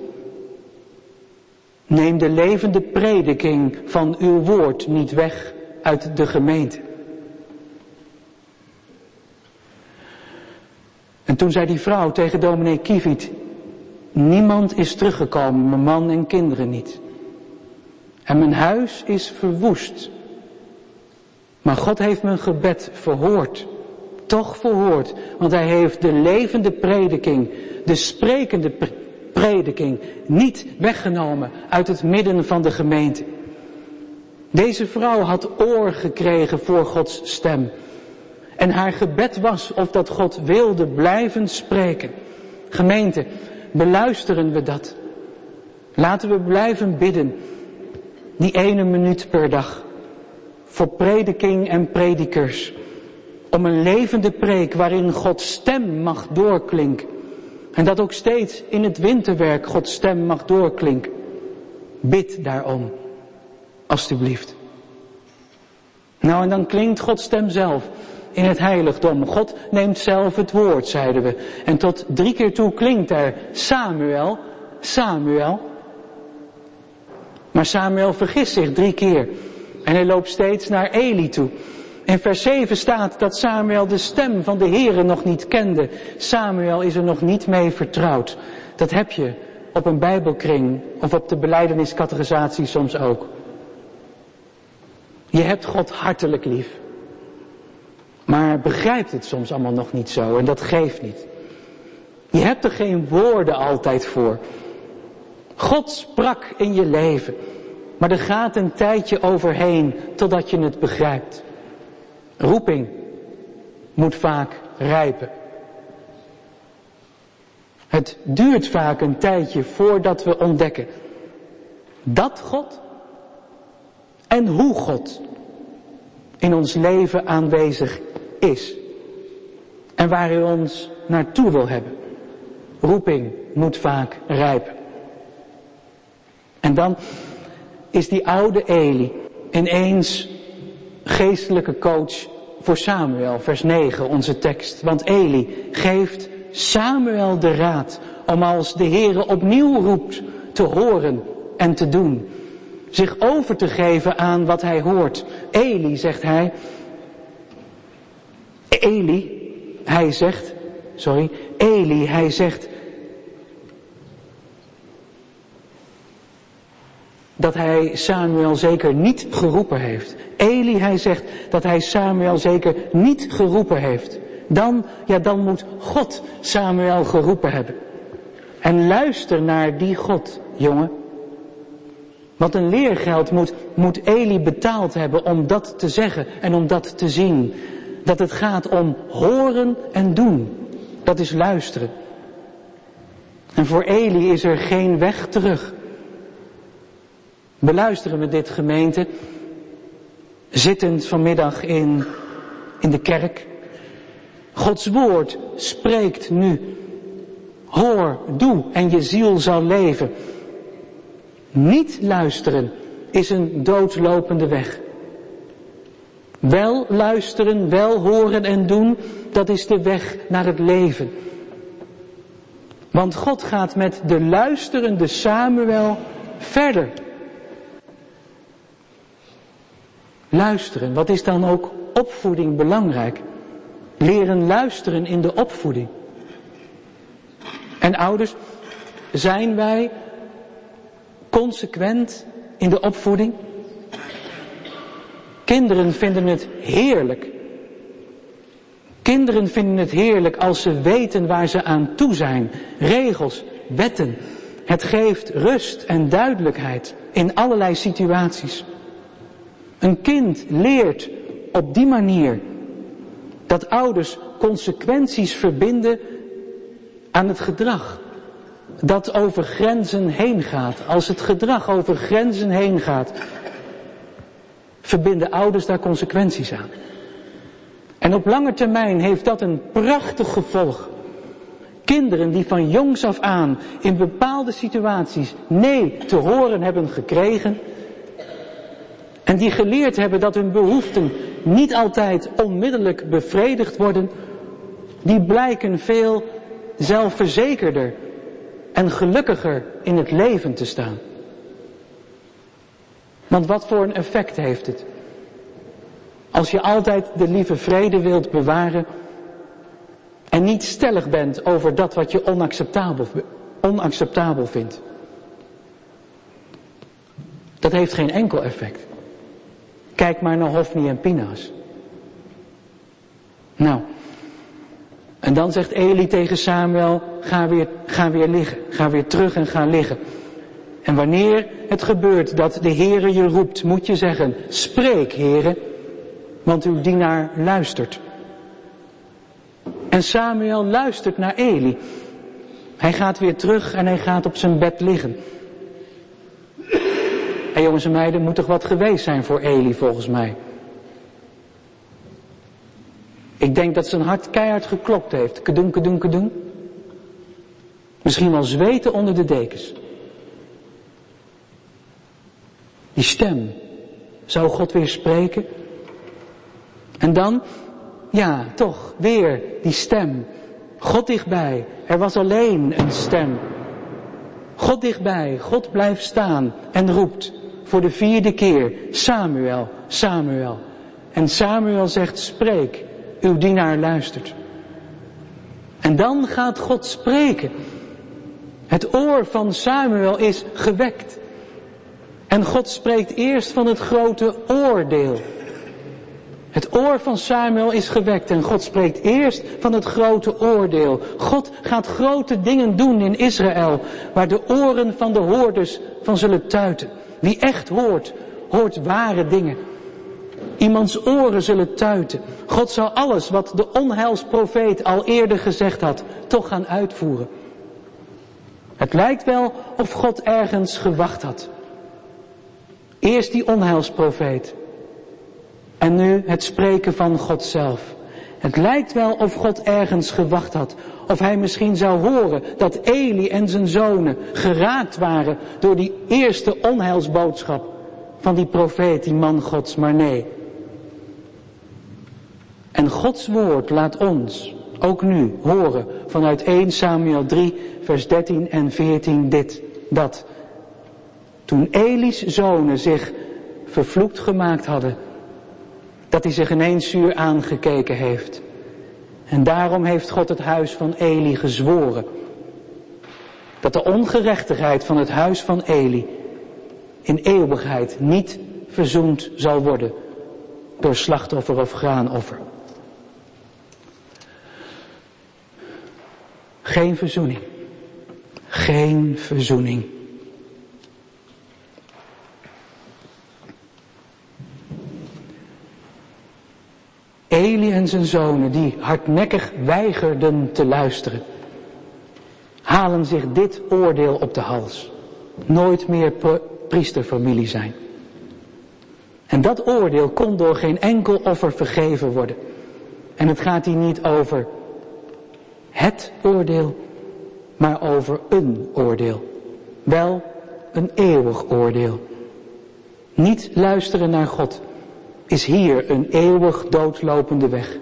Neem de levende prediking van uw woord niet weg uit de gemeente. En toen zei die vrouw tegen dominee Kiviet, niemand is teruggekomen, mijn man en kinderen niet. En mijn huis is verwoest. Maar God heeft mijn gebed verhoord. Toch verhoord. Want hij heeft de levende prediking, de sprekende prediking, niet weggenomen uit het midden van de gemeente. Deze vrouw had oor gekregen voor Gods stem. En haar gebed was of dat God wilde blijven spreken. Gemeente, beluisteren we dat? Laten we blijven bidden. Die 1 minuut per dag. Voor prediking en predikers. Om een levende preek waarin Gods stem mag doorklinken. En dat ook steeds in het winterwerk Gods stem mag doorklinken. Bid daarom. Alsjeblieft. Nou, en dan klinkt Gods stem zelf in het heiligdom. God neemt zelf het woord, zeiden we. En tot 3 keer toe klinkt er Samuel, Samuel. Maar Samuel vergist zich 3 keer. En hij loopt steeds naar Eli toe. In vers 7 staat dat Samuel de stem van de Heere nog niet kende. Samuel is er nog niet mee vertrouwd. Dat heb je op een bijbelkring of op de belijdeniscategorisatie soms ook. Je hebt God hartelijk lief. Maar begrijpt het soms allemaal nog niet zo en dat geeft niet. Je hebt er geen woorden altijd voor. God sprak in je leven. Maar er gaat een tijdje overheen totdat je het begrijpt. Roeping moet vaak rijpen. Het duurt vaak een tijdje voordat we ontdekken dat God en hoe God in ons leven aanwezig is. En waar hij ons naartoe wil hebben. Roeping moet vaak rijpen. En dan is die oude Eli ineens geestelijke coach voor Samuel, vers 9, onze tekst. Want Eli geeft Samuel de raad om als de Heere opnieuw roept te horen en te doen. Zich over te geven aan wat hij hoort. Eli, zegt hij. Eli, hij zegt dat hij Samuel zeker niet geroepen heeft. Eli, hij zegt dat hij Samuel zeker niet geroepen heeft. Dan moet God Samuel geroepen hebben. En luister naar die God, jongen. Want een leergeld moet Eli betaald hebben om dat te zeggen en om dat te zien. Dat het gaat om horen en doen. Dat is luisteren. En voor Eli is er geen weg terug. Beluisteren we dit, gemeente, zittend vanmiddag in de kerk. Gods woord spreekt nu. Hoor, doe en je ziel zal leven. Niet luisteren is een doodlopende weg. Wel luisteren, wel horen en doen, dat is de weg naar het leven. Want God gaat met de luisterende Samuel verder. Luisteren, wat is dan ook opvoeding belangrijk? Leren luisteren in de opvoeding. En ouders, zijn wij consequent in de opvoeding? Kinderen vinden het heerlijk. Kinderen vinden het heerlijk als ze weten waar ze aan toe zijn. Regels, wetten. Het geeft rust en duidelijkheid in allerlei situaties. Een kind leert op die manier dat ouders consequenties verbinden aan het gedrag dat over grenzen heen gaat. Als het gedrag over grenzen heen gaat, verbinden ouders daar consequenties aan. En op lange termijn heeft dat een prachtig gevolg. Kinderen die van jongs af aan in bepaalde situaties nee te horen hebben gekregen en die geleerd hebben dat hun behoeften niet altijd onmiddellijk bevredigd worden, die blijken veel zelfverzekerder en gelukkiger in het leven te staan. Want wat voor een effect heeft het? Als je altijd de lieve vrede wilt bewaren en niet stellig bent over dat wat je onacceptabel vindt. Dat heeft geen enkel effect. Kijk maar naar Hofni en Pinhas. Nou, en dan zegt Eli tegen Samuel, ga weer liggen. Ga weer terug en ga liggen. En wanneer het gebeurt dat de Heere je roept, moet je zeggen, spreek Heere, want uw dienaar luistert. En Samuel luistert naar Eli. Hij gaat weer terug en hij gaat op zijn bed liggen. En jongens en meiden, moet toch wat geweest zijn voor Eli volgens mij. Ik denk dat zijn hart keihard geklopt heeft. Kedoen, kedoen, kedoen. Misschien wel zweten onder de dekens. Die stem. Zou God weer spreken? En dan, ja, toch, weer die stem. God dichtbij. Er was alleen een stem. God dichtbij. God blijft staan en roept voor de 4e keer. Samuel, Samuel. En Samuel zegt, spreek. Uw dienaar luistert. En dan gaat God spreken. Het oor van Samuel is gewekt. En God spreekt eerst van het grote oordeel. Het oor van Samuel is gewekt en God spreekt eerst van het grote oordeel. God gaat grote dingen doen in Israël, waar de oren van de hoorders van zullen tuiten. Wie echt hoort, hoort ware dingen. Iemands oren zullen tuiten. God zal alles wat de onheilsprofeet al eerder gezegd had, toch gaan uitvoeren. Het lijkt wel of God ergens gewacht had. Eerst die onheilsprofeet. En nu het spreken van God zelf. Het lijkt wel of God ergens gewacht had. Of hij misschien zou horen dat Eli en zijn zonen geraakt waren door die eerste onheilsboodschap van die profeet, die man Gods, maar nee. En Gods woord laat ons, ook nu, horen vanuit 1 Samuel 3, vers 13 en 14 dat. Toen Eli's zonen zich vervloekt gemaakt hadden, dat hij zich ineens zuur aangekeken heeft. En daarom heeft God het huis van Eli gezworen. Dat de ongerechtigheid van het huis van Eli in eeuwigheid niet verzoend zal worden door slachtoffer of graanoffer. Geen verzoening. Geen verzoening. Eli en zijn zonen, die hardnekkig weigerden te luisteren, halen zich dit oordeel op de hals. Nooit meer priesterfamilie zijn. En dat oordeel kon door geen enkel offer vergeven worden. En het gaat hier niet over het oordeel, maar over een oordeel. Wel een eeuwig oordeel. Niet luisteren naar God is hier een eeuwig doodlopende weg.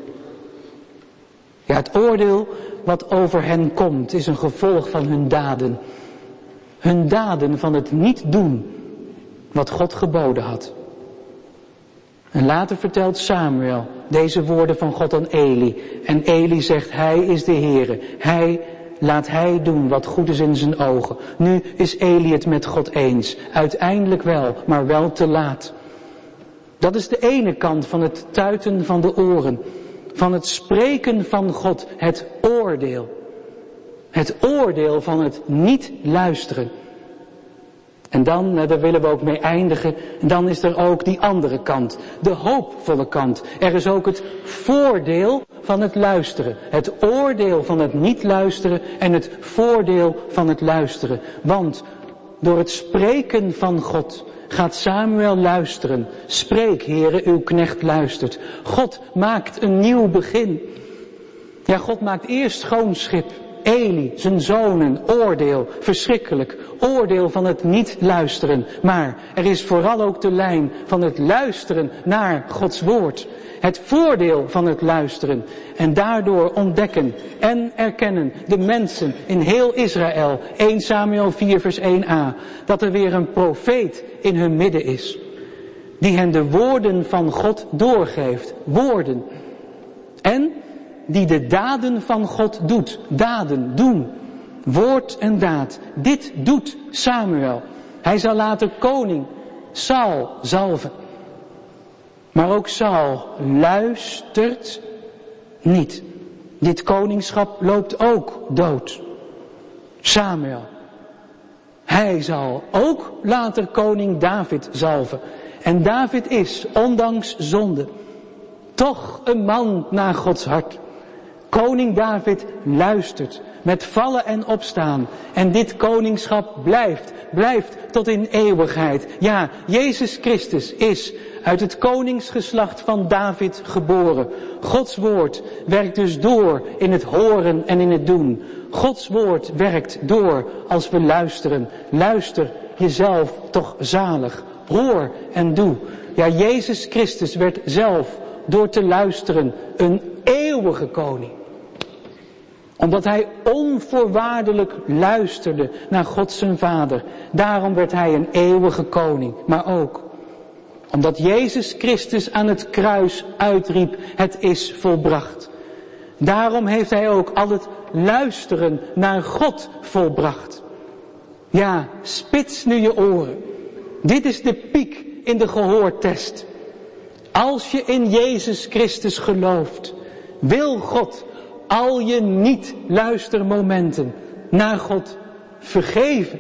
Ja, het oordeel wat over hen komt is een gevolg van hun daden. Hun daden van het niet doen wat God geboden had. En later vertelt Samuel deze woorden van God aan Eli. En Eli zegt, hij is de Heere. Laat hij doen wat goed is in zijn ogen. Nu is Eli het met God eens. Uiteindelijk wel, maar wel te laat. Dat is de ene kant van het tuiten van de oren. Van het spreken van God. Het oordeel. Het oordeel van het niet luisteren. En dan, daar willen we ook mee eindigen, dan is er ook die andere kant, de hoopvolle kant. Er is ook het voordeel van het luisteren. Het oordeel van het niet luisteren en het voordeel van het luisteren. Want door het spreken van God gaat Samuel luisteren. Spreek, Heere, uw knecht luistert. God maakt een nieuw begin. Ja, God maakt eerst schoon schip. Eli, zijn zonen, oordeel, verschrikkelijk, oordeel van het niet luisteren. Maar er is vooral ook de lijn van het luisteren naar Gods woord. Het voordeel van het luisteren. En daardoor ontdekken en erkennen de mensen in heel Israël, 1 Samuel 4 vers 1a, dat er weer een profeet in hun midden is. Die hen de woorden van God doorgeeft. Woorden. En die de daden van God doet. Daden, doen. Woord en daad. Dit doet Samuel. Hij zal later koning Saul zalven. Maar ook Saul luistert niet. Dit koningschap loopt ook dood. Samuel. Hij zal ook later koning David zalven. En David is, ondanks zonde, toch een man naar Gods hart. Koning David luistert met vallen en opstaan. En dit koningschap blijft tot in eeuwigheid. Ja, Jezus Christus is uit het koningsgeslacht van David geboren. Gods woord werkt dus door in het horen en in het doen. Gods woord werkt door als we luisteren. Luister jezelf toch zalig. Hoor en doe. Ja, Jezus Christus werd zelf door te luisteren een eeuwige koning. Omdat hij onvoorwaardelijk luisterde naar God zijn Vader. Daarom werd hij een eeuwige koning. Maar ook omdat Jezus Christus aan het kruis uitriep, het is volbracht. Daarom heeft hij ook al het luisteren naar God volbracht. Ja, spits nu je oren. Dit is de piek in de gehoortest. Als je in Jezus Christus gelooft, wil God al je niet luistermomenten naar God vergeven.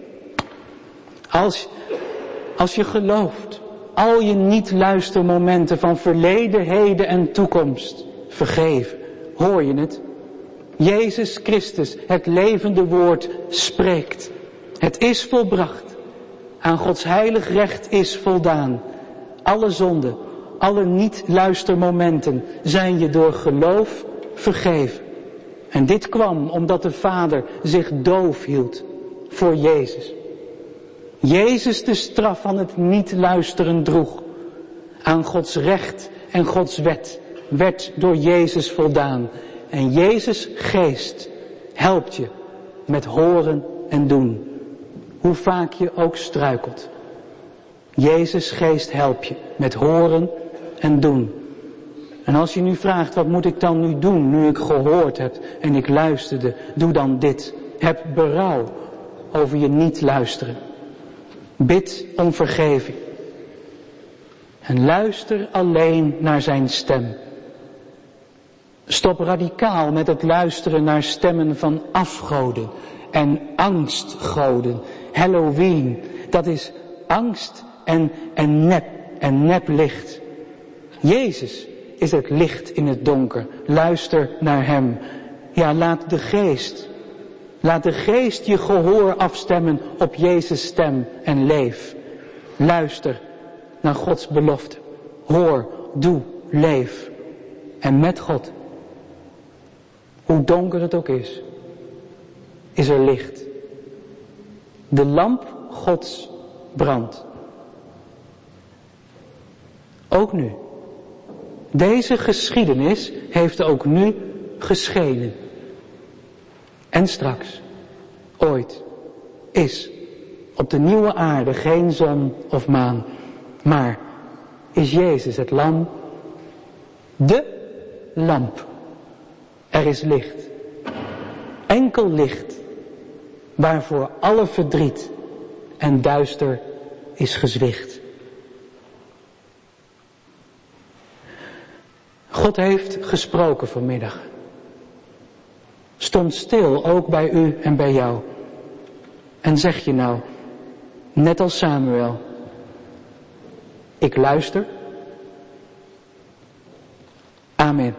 Als je gelooft, al je niet luistermomenten van verleden, heden en toekomst vergeven. Hoor je het? Jezus Christus, het levende woord, spreekt. Het is volbracht. Aan Gods heilig recht is voldaan. Alle zonden, alle niet-luistermomenten zijn je door geloof vergeven. En dit kwam omdat de Vader zich doof hield voor Jezus. Jezus de straf van het niet-luisteren droeg. Aan Gods recht en Gods wet werd door Jezus voldaan. En Jezus geest helpt je met horen en doen. Hoe vaak je ook struikelt. Jezus geest helpt je met horen en doen. En als je nu vraagt, wat moet ik dan nu doen, nu ik gehoord heb en ik luisterde, doe dan dit. Heb berouw over je niet luisteren. Bid om vergeving. En luister alleen naar zijn stem. Stop radicaal met het luisteren naar stemmen van afgoden en angstgoden. Halloween, dat is angst en neplicht. Jezus is het licht in het donker. Luister naar hem. Ja, laat de geest je gehoor afstemmen op Jezus' stem en leef. Luister naar Gods belofte. Hoor, doe, leef. En met God, hoe donker het ook is er licht. De lamp Gods brandt. Ook nu. Deze geschiedenis heeft ook nu geschenen. En straks, ooit, is op de nieuwe aarde geen zon of maan. Maar is Jezus het lam, de lamp. Er is licht. Enkel licht, waarvoor alle verdriet en duister is gezwicht. God heeft gesproken vanmiddag. Stond stil, ook bij u en bij jou. En zeg je nou, net als Samuel, ik luister. Amen.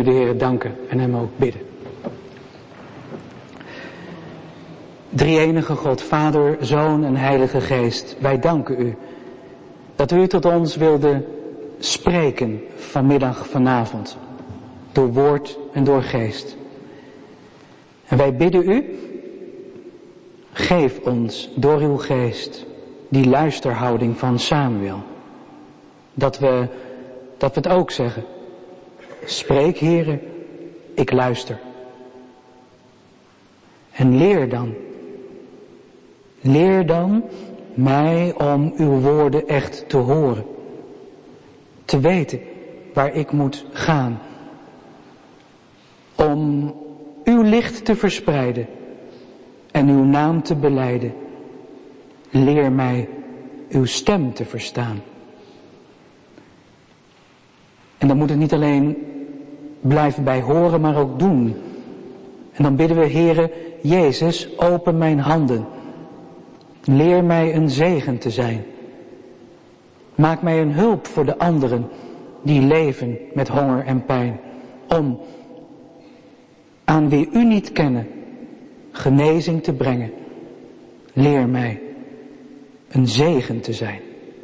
de Heer danken en hem ook bidden. Drie-enige God, Vader, Zoon en Heilige Geest, wij danken u dat u tot ons wilde spreken vanavond, door woord en door geest. En wij bidden u, geef ons door uw geest die luisterhouding van Samuel. Dat we het ook zeggen. Spreek, Heere, ik luister. En leer dan mij om uw woorden echt te horen. Te weten waar ik moet gaan. Om uw licht te verspreiden en uw naam te belijden. Leer mij uw stem te verstaan. En dan moet het niet alleen blijven bij horen, maar ook doen. En dan bidden we, Heere Jezus, open mijn handen. Leer mij een zegen te zijn. Maak mij een hulp voor de anderen die leven met honger en pijn. Om aan wie u niet kennen, genezing te brengen. Leer mij een zegen te zijn.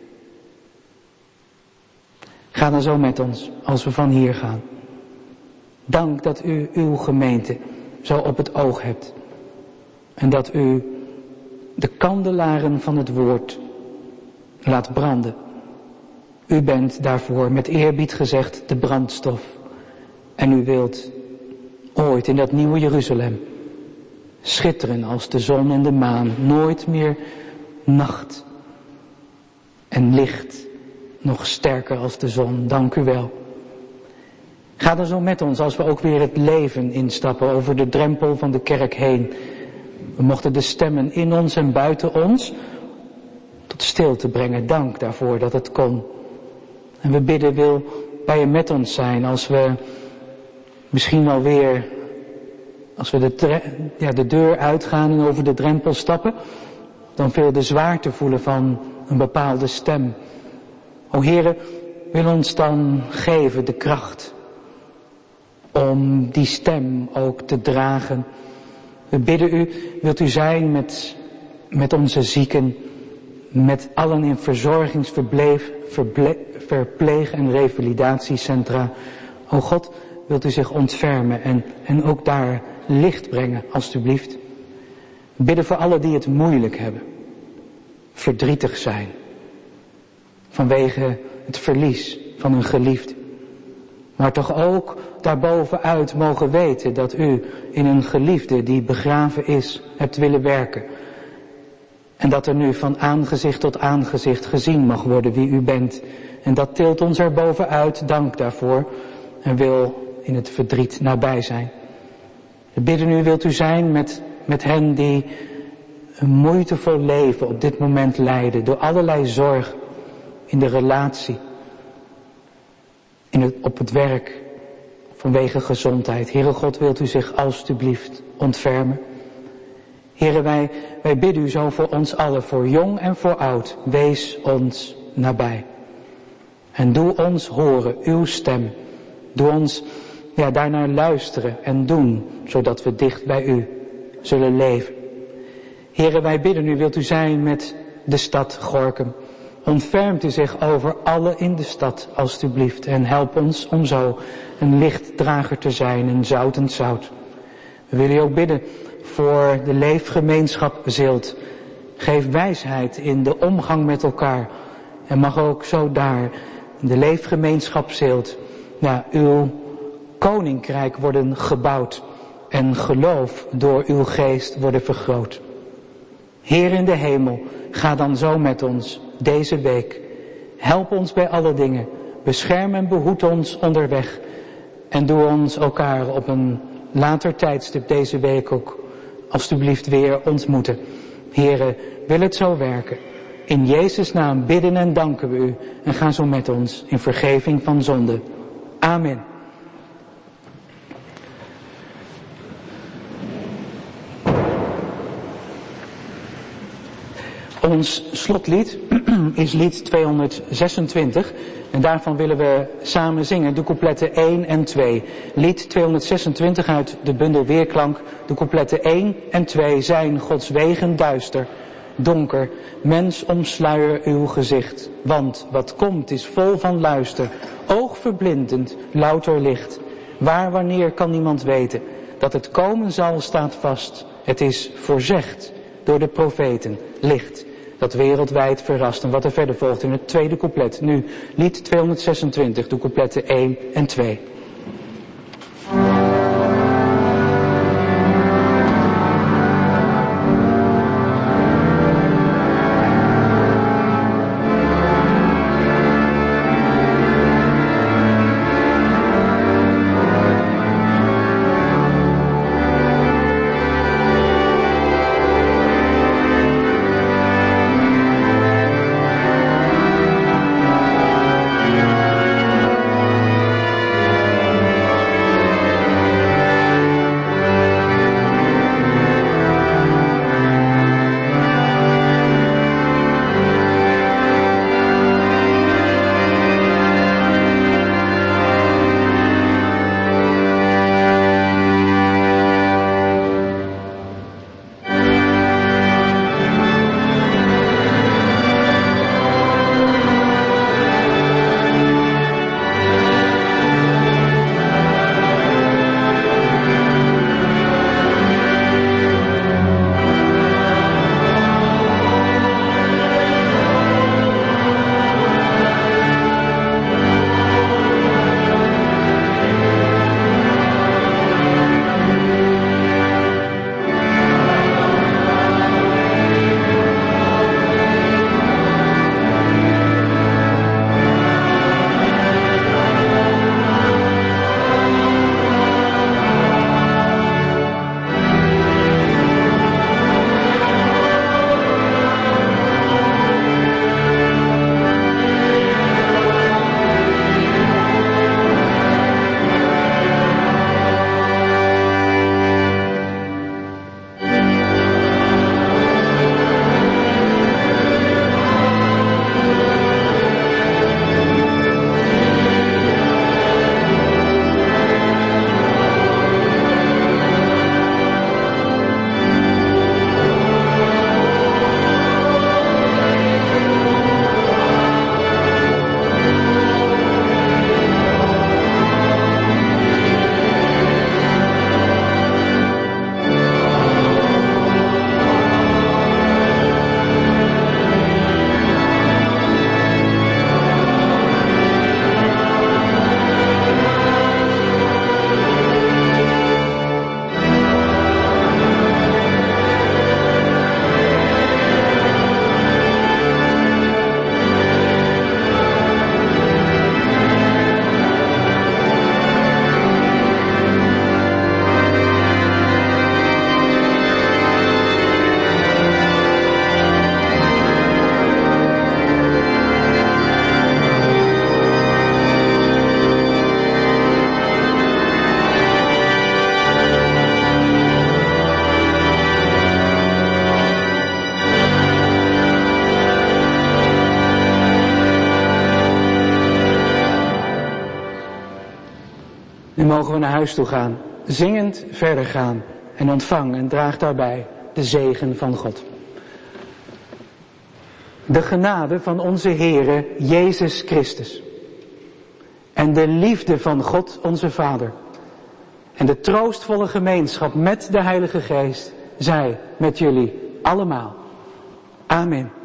Ga dan zo met ons als we van hier gaan. Dank dat u uw gemeente zo op het oog hebt. En dat u de kandelaren van het woord laat branden. U bent daarvoor met eerbied gezegd de brandstof. En u wilt ooit in dat nieuwe Jeruzalem schitteren als de zon en de maan. Nooit meer nacht en licht, nog sterker als de zon. Dank u wel. Ga dan zo met ons als we ook weer het leven instappen over de drempel van de kerk heen. We mochten de stemmen in ons en buiten ons tot stilte brengen. Dank daarvoor dat het kon. En we bidden, wil bij je met ons zijn als we misschien wel weer, als we de deur uitgaan en over de drempel stappen, dan veel de zwaarte voelen van een bepaalde stem. O Heere, wil ons dan geven de kracht om die stem ook te dragen. We bidden u, wilt u zijn met onze zieken, met allen in verzorgingsverblijf, verpleeg- en revalidatiecentra. O God, wilt u zich ontfermen en ook daar licht brengen, alstublieft. We bidden voor allen die het moeilijk hebben, verdrietig zijn, vanwege het verlies van een geliefde. Maar toch ook daarbovenuit mogen weten dat u in een geliefde die begraven is, hebt willen werken. En dat er nu van aangezicht tot aangezicht gezien mag worden wie u bent. En dat tilt ons erbovenuit, dank daarvoor. En wil in het verdriet nabij zijn. We bidden u, wilt u zijn met hen die een moeitevol leven op dit moment leiden. Door allerlei zorg in de relatie, op het werk, vanwege gezondheid. Heere God, wilt u zich alstublieft ontfermen. Heere, wij bidden u zo voor ons allen, voor jong en voor oud. Wees ons nabij. En doe ons horen uw stem. Doe ons daarnaar luisteren en doen, zodat we dicht bij u zullen leven. Heere, wij bidden u, wilt u zijn met de stad Gorinchem. Ontfermt u zich over allen in de stad, alstublieft. En help ons om zo een lichtdrager te zijn, een zoutend zout. We willen u ook bidden voor de leefgemeenschap Zilt. Geef wijsheid in de omgang met elkaar. En mag ook zo daar, in de leefgemeenschap Zilt, uw koninkrijk worden gebouwd. En geloof door uw geest worden vergroot. Heer in de hemel, ga dan zo met ons deze week. Help ons bij alle dingen. Bescherm en behoed ons onderweg. En doe ons elkaar op een later tijdstip deze week ook alstublieft weer ontmoeten. Here, wil het zo werken. In Jezus' naam bidden en danken we u. En ga zo met ons in vergeving van zonde. Amen. Ons slotlied is lied 226 en daarvan willen we samen zingen de coupletten 1 en 2. Lied 226 uit de bundel Weerklank, de coupletten 1 en 2 zijn Gods wegen duister, donker, mens omsluier uw gezicht, want wat komt is vol van luister, oogverblindend, louter licht. Waar wanneer kan niemand weten, dat het komen zal staat vast, het is voorzegd door de profeten, licht dat wereldwijd verrast. En wat er verder volgt in het tweede couplet. Nu lied 226, de coupletten 1 en 2. Nu mogen we naar huis toe gaan, zingend verder gaan en ontvang en draag daarbij de zegen van God. De genade van onze Heere Jezus Christus en de liefde van God onze Vader en de troostvolle gemeenschap met de Heilige Geest zij met jullie allemaal. Amen.